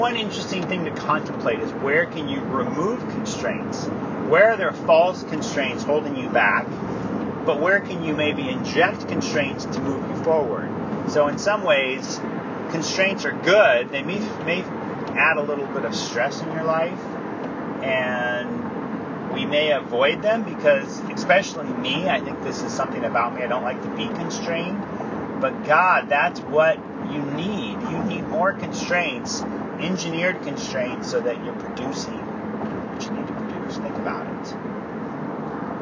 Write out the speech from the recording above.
One interesting thing to contemplate is where can you remove constraints? Where are there false constraints holding you back? But where can you maybe inject constraints to move you forward? So in some ways, constraints are good. They may add a little bit of stress in your life, and we may avoid them because, especially me, I think this is something about me. I don't like to be constrained. But God, that's what you need. You need more constraints, engineered constraints, so that you're producing what you need to produce. Think about it.